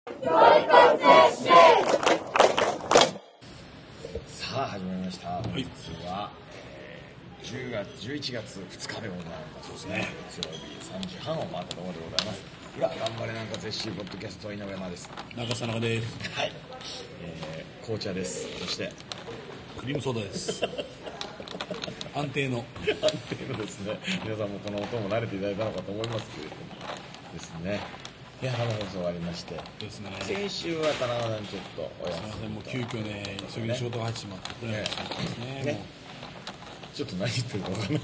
さあ始まりました。本日は、11月2日でございます。そうですね。月曜日3時半を回ったところでございます。頑張れなんか絶ッポッドキャスト井上山です。 中佐中です。 はい。紅茶です。そしてクリームソーダです。安定のですね。皆さんもこの音も慣れていただいたのかと思いますけれどもですね。いや、生放送終わりましてですね。 先週は田中さんちょっとお休み。 すみません、もう急遽ね、急ぎに仕事が入ってしまって、ですね。 ちょっと何言ってるか分かんない。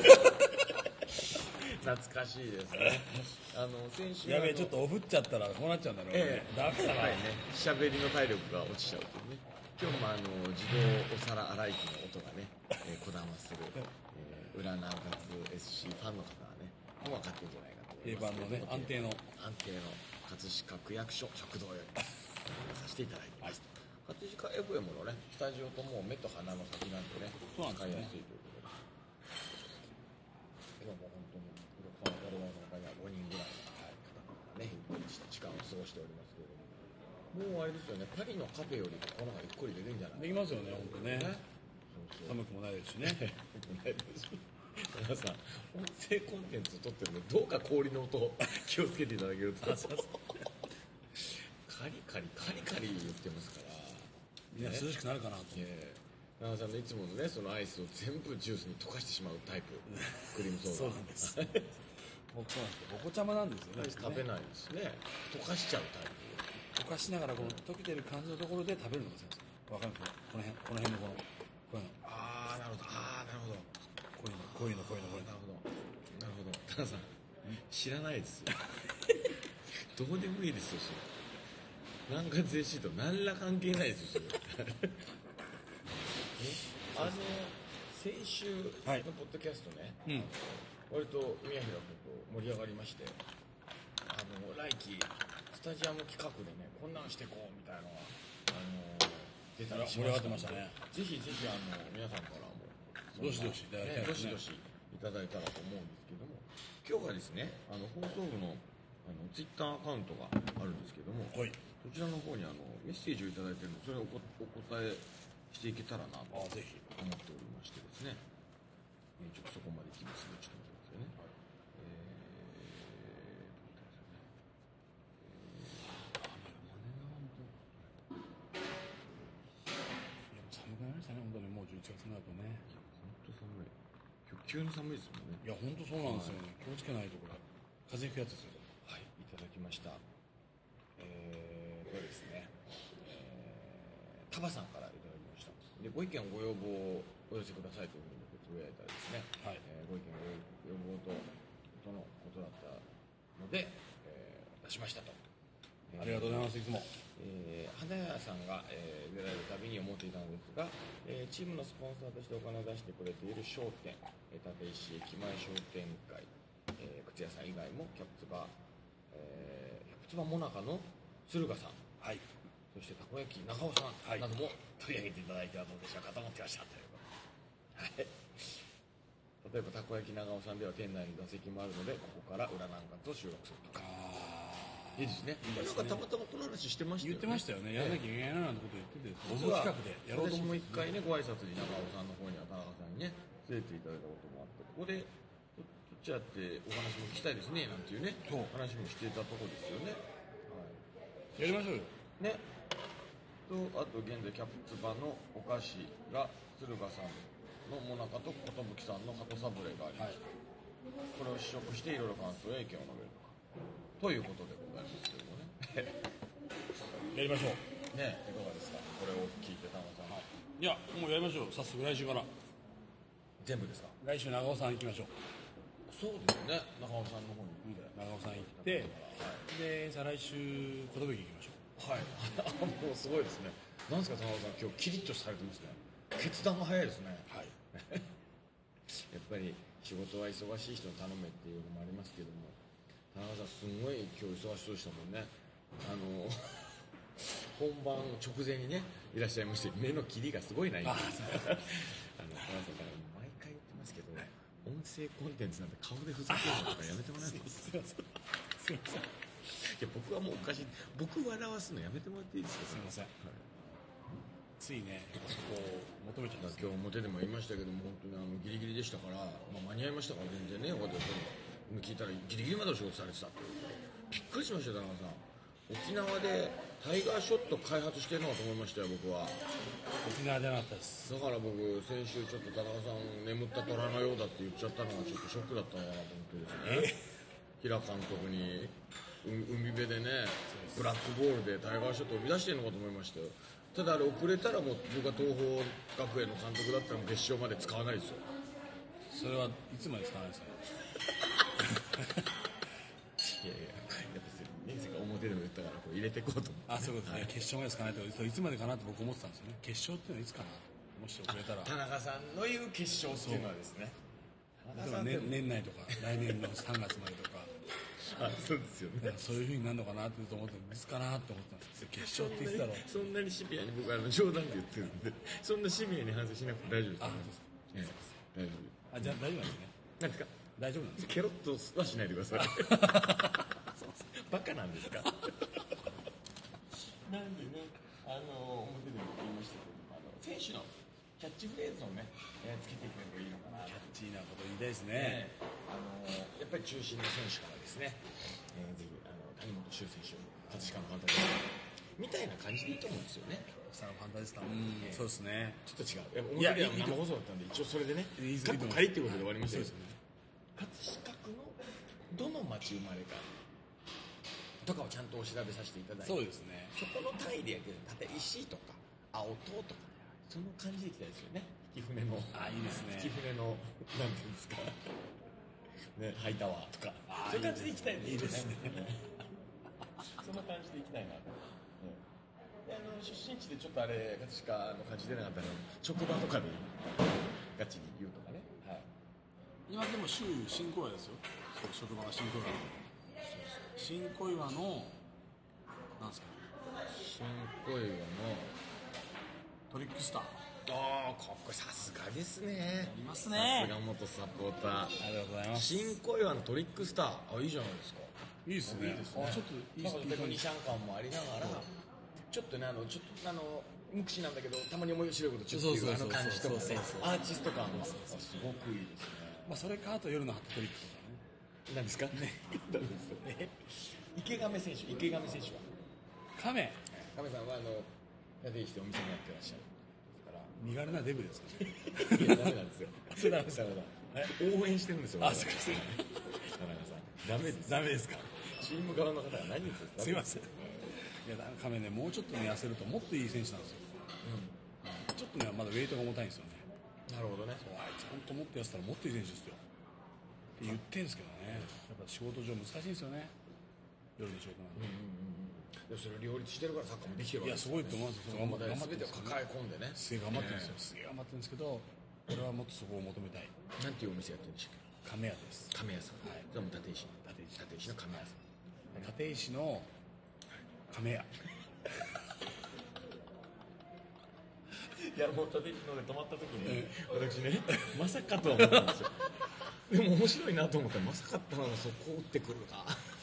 懐かしいですね。先週やべえ、ちょっとおふっちゃったらこうなっちゃうんだろうね。ダメだな。 喋りの体力が落ちちゃうというね。今日も自動お皿洗い機の音がね、こだまする、裏南葛 SC ファンの方はね、もう分かってるんじゃないかと思います。 定番のね、安定の葛飾区役所食堂よりさせていただいてます。葛飾 FM のね、スタジオともう目と鼻の先なんでね、 そうなんですね。 使いやすいということで。今も本当に我々の中には5人ぐらいの方々がね、時間を過ごしておりますけれども、もうあれですよね、パリのカフェよりこの方がゆっくりできるんじゃないできますよね、本当ね。寒くもないですしね。 皆さん、音声コンテンツを撮ってるので、どうか氷の音を気をつけていただけると。カリカリ言ってますから。 みんな涼しくなるかなと。 長さんのいつものね、そのアイスを全部ジュースに溶かしてしまうタイプ。クリームソーダ。 そうなんです。僕そうなんですけど、お子ちゃまなんですよね。 食べないですね。溶かしちゃうタイプ。 溶かしながらこの溶けてる感じのところで食べるのが先生。わかるんですか？この辺のこういうの。 ああ、なるほど。 こういうの。 なるほど。田中さん、知らないですよ。どうでもいいですよ、それ。南葛 SC と何ら関係ないですよ、それ。先週のポッドキャストね、割と宮平君と盛り上がりまして、来期スタジアム企画でね、こんなんしていこうみたいなのが出たりしました。 盛り上がってましたね。 ぜひ皆さんからもどしどしいただきたいですね。 どしどしいただいたらと思うんですけども、今日がですね、放送部のツイッターアカウントがあるんですけども、そちらの方にメッセージをいただいてるので、それをお答えしていけたらなと思っておりましてですね、ちょっとそこまでいきますね。ちょっと待ってくださいね。 寒くなりましたね、本当にもう11月になるとね。 本当寒い。今日急に寒いですもんね。 いや、本当そうなんですよね。気をつけないとこれ風邪ひくやつですよ。 はい、いただきました。ですね、タバさんからいただきました。で、ご意見ご要望をお寄せくださいというふうにつぶやいたらですね、ご意見ご要望とのことだったので、出しましたと。 ありがとうございます。いつも花屋さんが、出られるたびに思っていたのですが、チームのスポンサーとしてお金を出してくれている商店、立石駅前商店街、靴屋さん以外もキャプツバモナカの駿河さん、そしてたこ焼き長尾さんなども取り上げていただいてはどうでしょうかと思ってましたということで、例えばたこ焼き長尾さんでは店内に座席もあるので、ここから裏南葛を収録するとか。いいですね。なんかたまたまこの話してましたよね。 言ってましたよね。やらなきゃいけないななんてこと言ってて、 僕は企画でやろうと思って、私も一回ね、ご挨拶に長尾さんの方には田中さんにね連れていただいたこともあって、ここでこっちやってお話も聞きたいですねなんていうね話もしていたところですよね。 やりましょうよ。 ね。とあと現在キャプツバのお菓子が駿河さんのモナカと寿さんの鳩サブレがありました。これを試食していろいろ感想や意見を述べるということでございますけどもね。 やりましょう。 ね、いかがですか。これを聞いて田中さん。 いや、もうやりましょう。早速来週から。 全部ですか。 来週長尾さん行きましょう。 そうですね。長尾さんの方に長尾さん行って、で再来週寿行きましょう。 はい。もうすごいですね。なんですか田中さん、今日キリッとされてますね。決断が早いですね。はい。やっぱり仕事は忙しい人に頼めっていうのもありますけども、田中さんすごい今日忙しそうでしたもんね。本番直前にねいらっしゃいまして、目の切りがすごいないんです。田中さんから毎回言ってますけど、音声コンテンツなんて顔でふざけるのとかやめてもらえますか。 すいません。 僕はもうおかしい。僕笑わすのやめてもらっていいですか。 すみません、ついねそこを求めちゃうんです。 今日表でも言いましたけども、本当にギリギリでしたから、間に合いましたから全然ね、よかったですよ。聞いたらギリギリまでお仕事されてたって。びっくりしましたよ、田中さん。沖縄でタイガーショット開発してるのかと思いましたよ、僕は。 沖縄じゃなかったです。 だから僕先週ちょっと田中さん眠った虎のようだって言っちゃったのがちょっとショックだったのかなと思ってですね。平監督に海辺でねブラックボールでタイガーショットを生み出してるのかと思いましたよ。ただあれ遅れたらもう僕が東邦学園の監督だったら決勝まで使わないですよ。 それはいつまで使わないですか。 いやいや、やっぱりね、表でも言ったからこう入れていこうと思って。 あ、そういうことね、決勝まで使わないといつまでかなって僕思ってたんですよね。決勝っていうのはいつかな、もし遅れたら。 田中さんの言う決勝っていうのはですね、 例えば、年内とか来年の3月までとかそうですよね。 そういうふうになるのかなって思っていつかなって思ってたんですよ。決勝って言ってたろ。 そんなにシビアに僕は冗談で言ってるんで、そんなシビアに反省しなくて大丈夫です。 あ、 大丈夫。 あ、じゃあ大丈夫なんですね。 何ですか。 大丈夫なんですか。 ケロッとはしないでください。バカなんですか。なんでね、表でも言いましたけど、選手のキャッチフレーズをね、つけていくのがいいのかな。 キャッチーなこと言いたいですね。 やっぱり中心の選手からですね、ぜひ谷本修選手、葛飾のファンタジスタみたいな感じでいいと思うんですよね。 ファンタジスタ、そうですね。 ちょっと違う。表では生放送だったんで、一応それでね、カッコ仮っていうことで終わりましたけど、葛飾区のどの町生まれかとかをちゃんとお調べさせていただいて、 そうですね。 そこの単位でやけど、例えば石井とか青塔とか、その感じでいきたいですよね。引き船の、 あ、いいですね。 引き船の、なんていうんですか、ね、ハイタワーとか、そういう感じでいきたいんですよね。いいですね。そんな感じでいきたいなと。出身地でちょっとあれ、葛飾の感じ出なかったら、職場とかでガチに言うとかね。はい。 今でも週新小岩ですよ。そう、職場が新小岩。新小岩のなんですか。 新小岩のトリックスター。 ああ、これさすがですね。 いますね。 さすが元サポーター。 ありがとうございます。 新小岩のトリックスター、あ、いいじゃないですか。 いいですね。あ、ちょっといいですね。 テクニシャン感もありながら、ちょっとね、無口なんだけど、たまに面白いことちょっと言う感じとかね、アーティスト感もすごくいいですね。 まあそれかあと夜のハットトリックとかね。 何ですか。ね。池上選手、池上選手は。 亀さんは立石でお店もやってらっしゃる。 身軽なデブですかね。 いや、ダメなんですよ。 それダメですか。 応援してるんですよ。 あ、そうですね。 田中さん。ダメです。 ダメですか。 チーム側の方が何言ってるんですか。 すいません。いや、亀ね、もうちょっとね、痩せるともっといい選手なんですよ。ちょっとね、まだウェイトが重たいんですよね。 なるほどね。 そう、あいつ本当もっと痩せたらもっといい選手ですよ。って言ってんですけどね。やっぱ仕事上難しいんですよね。夜の仕事なんで。 でもそれ両立してるからサッカーもできてるわけです。 いや、すごいと思うんですよ。 頑張って全てを抱え込んでね。 すげえ頑張ってるんですよ。すげえ頑張ってるんですけど、俺はもっとそこを求めたい。 なんていうお店やってるんでしょうか。 亀屋です。 亀屋さん。はい。じゃあもう立石の亀屋さん。 立石の亀屋。 いや、もう立石ので泊まった時に、私ね、まさかとは思ったんですよ。でも面白いなと思ったら、まさかったのがそこを打ってくるな。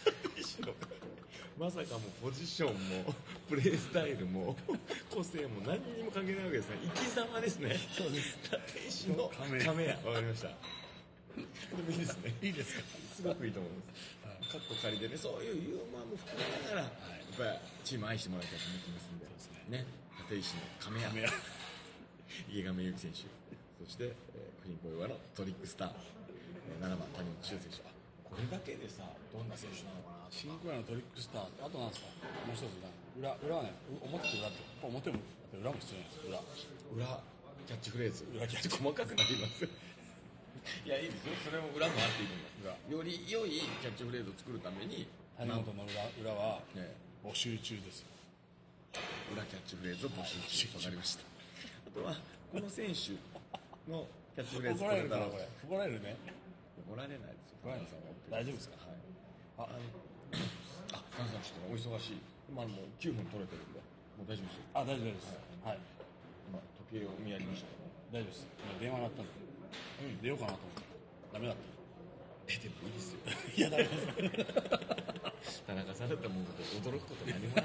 まさかもうポジションもプレースタイルも個性も何にも関係ないわけですね。生き様ですね。 そうです。 立石の亀屋。わかりました。でもいいですね。 いいですか。 すごくいいと思います。カッコ仮でね、そういうユーモアも含めながら、やっぱりチーム愛してもらいたいと思ってますんで。ね。立石の亀屋。池上優希選手。そして、新小岩のトリックスター。7番谷本修選手。これだけでさ、どんな選手なのかな。 新小岩のトリックスター、あとなんですか。もう一つ裏はね、表と裏って、表も裏も必要なんですよ。裏キャッチフレーズ。 裏キャッチ細かくなります。いや、いいですよ。それも裏もあっていいと思います。より良いキャッチフレーズを作るために、 谷本の裏は募集中ですよ。 裏キャッチフレーズを募集中となりました。あとはこの選手のキャッチフレーズ怒られるからこれ。怒られるね。 怒られないですよ。 大丈夫ですか。 はい。カンさんちょっとお忙しい。今もう9分取れてるんで、もう大丈夫ですよ。 あ、大丈夫です。はい。 今時計を見やりましたけど。大丈夫です。今電話鳴ったんで。出ようかなと思ったらダメだった。 出てもいいですよ。 いや、ダメです。 田中さんだったらもう驚くこと何もない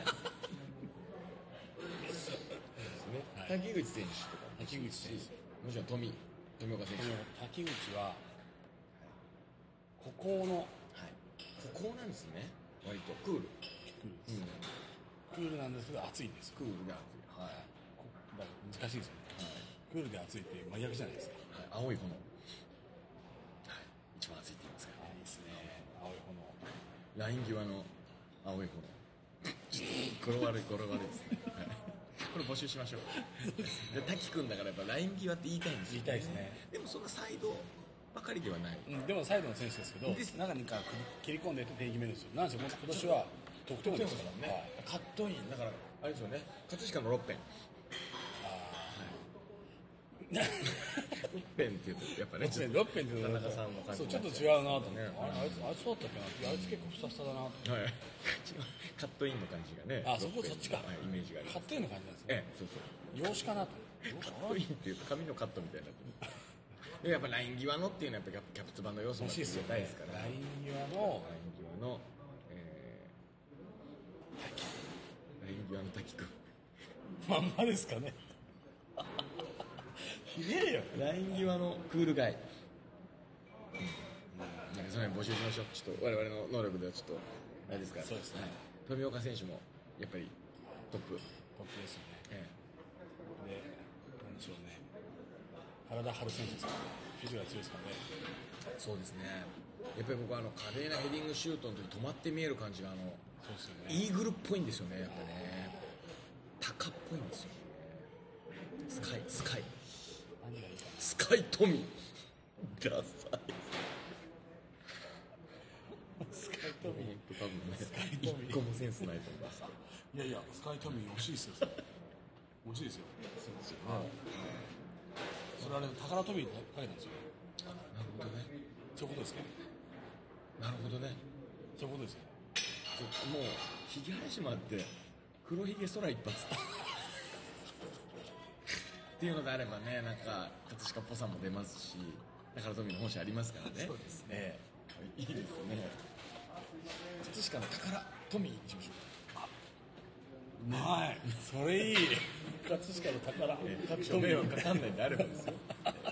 ですね、 はい、 滝口選手とか滝口選手、 もちろん富岡選手、 滝口は孤高の、 はい、孤高なんですね、割とクール、 クールなんですけど熱いんですよ。 クールで熱い、はい、 だから難しいですよね、はい、クールで熱いって真逆じゃないですか、 はい、青い炎、はい、一番熱いって言いますからね、いいですね、青い炎、 ライン際の青い炎ちょっと語呂悪いですねこれ募集しましょうで滝君だからやっぱライン際って言いたいんですよ、ね、 言いたいですね。 でもそんなサイドばかりではない、 でもサイドの選手ですけど、中にから切り込んでいって点決めるんですよ。なんせ今年は得点王ですからね、 カットインだからあれですよね、葛飾の6ペン、6ペンっていうとやっぱね 6ペンっていうと田中さんの感じ、 ちょっと違うなと思って、あいつそうだったっけな、あいつ結構ふさふさだなと、 はい、カットインの感じがね、 そっちか、 イメージがある、 カットインの感じなんですね、 そう養子かなと、 カットインっていうと髪のカットみたいになってるでやっぱライン際のっていうのはやっぱキャプツバの要素も大事ですから、 ライン際の滝君まんまですかねひでえよ、 ライン際のクールガイ、なんかその辺募集しましょう。ちょっと我々の能力ではちょっとあれですから、 そうですね、 富岡選手もやっぱりトップですよね、で、なんでしょうね、体張る選手ですからね、フィジカル強いですからね、 そうですね、やっぱり僕は華麗なヘディングシュートの時止まって見える感じがそうですよね、 イーグルっぽいんですよね、やっぱね、タカっぽいんですよね、スカイ何がいいかな、 スカイトミーダサいスカイトミー多分ね、一個もセンスないと思います。 いやいや、スカイトミー惜しいですよ、惜しいですよ、 そうですよね、 それはね、宝トミーって書いたんですよね、 なるほどね、 そういうことですか、 なるほどね、 そういうことですよ、 もうひげ生やしもあって黒ひげ空一発っていうのであればね、なんか葛飾っぽさも出ますし、宝トミーの本社ありますからね、 そうですね、 いいですね、葛飾の宝トミーにしましょう。 はい、それいい葛飾の宝、 各所迷惑かかんないんであればですよ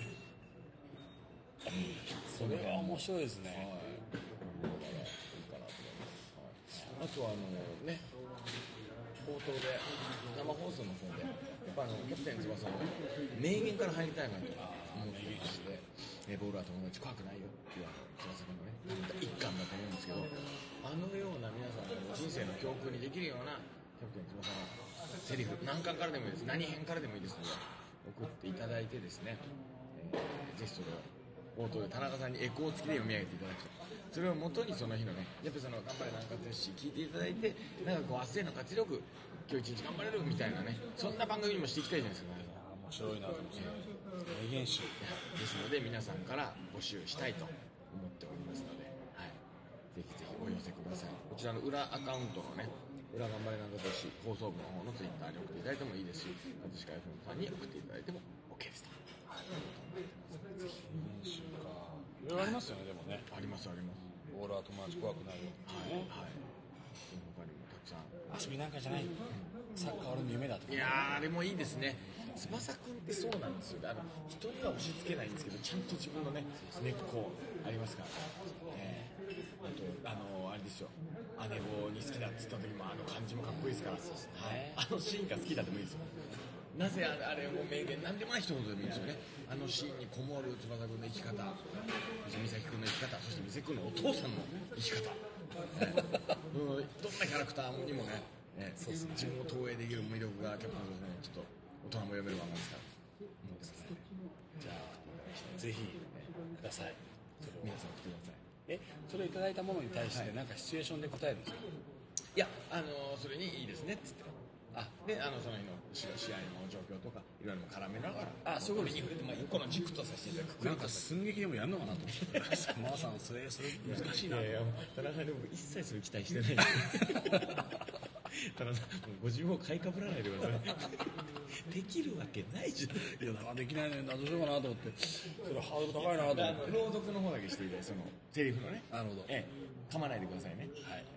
それは面白いですね、 いいかなと思います。あとはね、冒頭で生放送の方でやっぱキャプテン翼の名言から入りたいなと思っていまして、ボールは友達怖くないよっていう翼君のね一環だと思うんですけど、あのような皆さんの人生の教訓にできるようなキャプテン翼のセリフ、何巻からでもいいです、何編からでもいいですので送っていただいてですね、ぜひそれを冒頭で田中さんにエコー付きで読み上げていただくと、それをもとにその日のね、やっぱりその頑張れ南葛し聞いていただいて、なんかこう明日への活力、今日一日頑張れるみたいなね、そんな番組にもしていきたいじゃないですか、ね、 面白いなと思って名言集ですので皆さんから募集したいと思っておりますので、はい、ぜひぜひお寄せください。こちらの裏アカウントのね、裏頑張れ南葛し放送部の方のツイッターに送っていただいてもいいですし、葛飾 FM さんに送っていただいても OK ですと。 名言集か、いろいろありますよね、でもね、 ありますあります。 ボールは友達怖くないよっていうね、 はい、他にもたくさん遊びなんかじゃない、サッカー俺の夢だとか、 いやーあれもいいですね。翼くんってそうなんですよ、人には押し付けないんですけど、ちゃんと自分のね根っこありますから、あとあれですよ、姉子に好きだっつった時も感じもかっこいいですから、あのシーンが好きだでもいいですよ。なぜあれを名言、なんでもない一言でもいいですよね。あのシーンにこもる翼くんの生き方、美咲くんの生き方、そして美咲くんのお父さんの生き方、どんなキャラクターにもね、そうですね、自分を投影できる魅力がキャプテン翼ね、ちょっと大人も読める漫画ですから、 そうですね、じゃあぜひください、 皆さん送ってください。 それをいただいたものに対して何かシチュエーションで答えるんですか？ いや、それにいいですねっつって、でその日の試合の状況とかいろいろ絡めながら、 そういうことに触れて、この軸とさせていただく、 なんか寸劇でもやるのかなと思ってマーさんそれ難しいな。 田中でも一切それ期待してない田中さんご自分を買いかぶらないでくださいできるわけないじゃん。 いやだからできないねんな、どうしようかなと思って、それハードル高いなと思って、 朗読の方だけしていただいて、そのセリフのね、 なるほど、 噛まないでくださいね。 はい、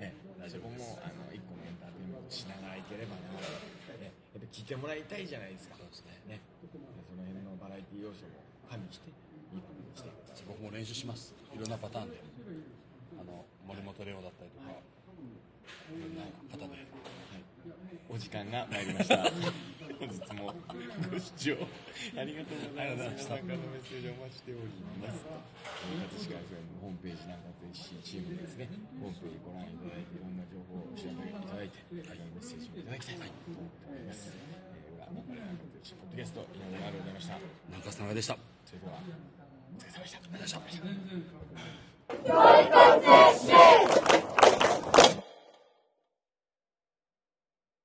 そこも一個のエンターテインメントしながらいければな、ね、やっぱ聞いてもらいたいじゃないですか。 そうですね、その辺のバラエティ要素も加味していい番組にして僕も練習します。いろんなパターンで森本レオだったりとか、いろんな方で、 お時間が参りました本日もご視聴ありがとうございます。参加のメッセージお待ちしております葛飾 FM ホームページ南葛 FC チームですね、ホームページご覧いただいていろんな情報をお調べいただいて、メッセージをいただきたいと思っております。裏南葛 FC ポッドキャスト今までありがとうございました。 中須永でした。 それではお疲れ様でした。 ありがとうございました。